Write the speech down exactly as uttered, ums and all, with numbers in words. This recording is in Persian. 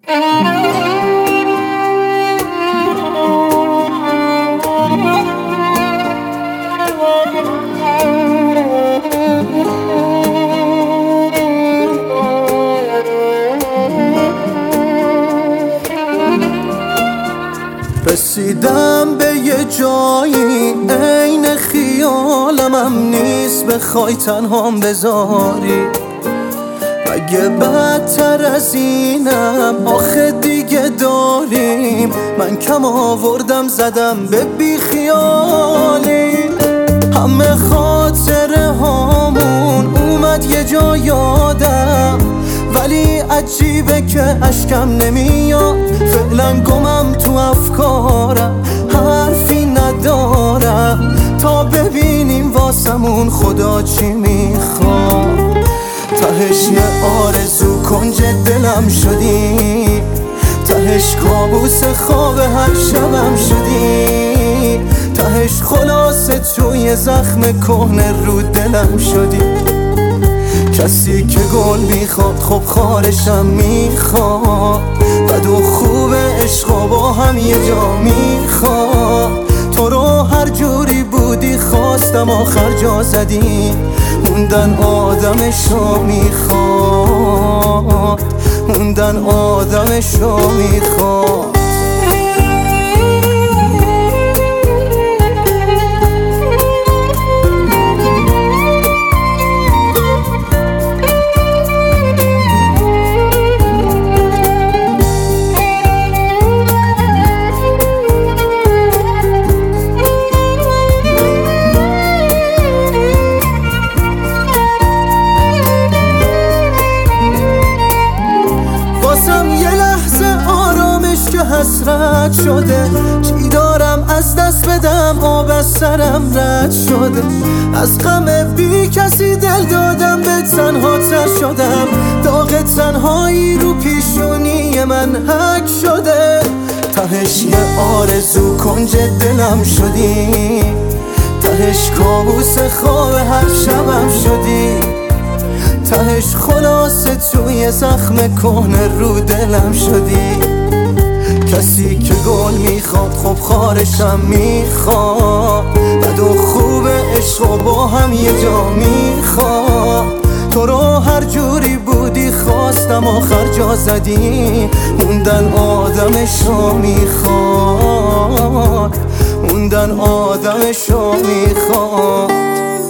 رسیدم به یه جایی عین خیالم هم نیست بخوای تنهام بذاری. مگه بدتر از اینم آخه دیگه داریم؟ من کم آوردم زدم به بیخیالی. همه خاطره هامون اومد یه جا یادم، ولی عجیبه که اشکم نمیاد. فعلا گمم تو افکارم، حرفی ندارم تا ببینیم واسمون خدا چی میخواد. تهش یه آرزو کنج دلم شدی، تهش کابوس خواب هر شبم شدی، تهش خلاصه توی زخم کهنه رو دلم شدی. کسی که گل میخواد خب خارشم میخواد، بد و خوب عشق و با هم یه جا میخواد. تو رو هر جوری بودی خواستم آخر جا زدی، موندن آدمشو میخواد، موندن آدمشو میخواد. حسرت شده چی دارم از دست بدم، آب از سرم رد شده. از غم بی کسی دل دادم به تنها تر شدم، داغ تنهایی رو پیشونی من حک شده. تهش یه آرزو کنج دلم شدی، تهش کابوس خواب هر شبم شدی، تهش خلاصه توی زخم کهنه رو دلم شدی. کسی که گل میخواد خب خارشم میخواد، بد و خوب عشق و با هم یه جا میخواد. تو رو هر جوری بودی خواستم آخر جا زدی، موندن آدمشو میخواد، موندن آدمشو میخواد.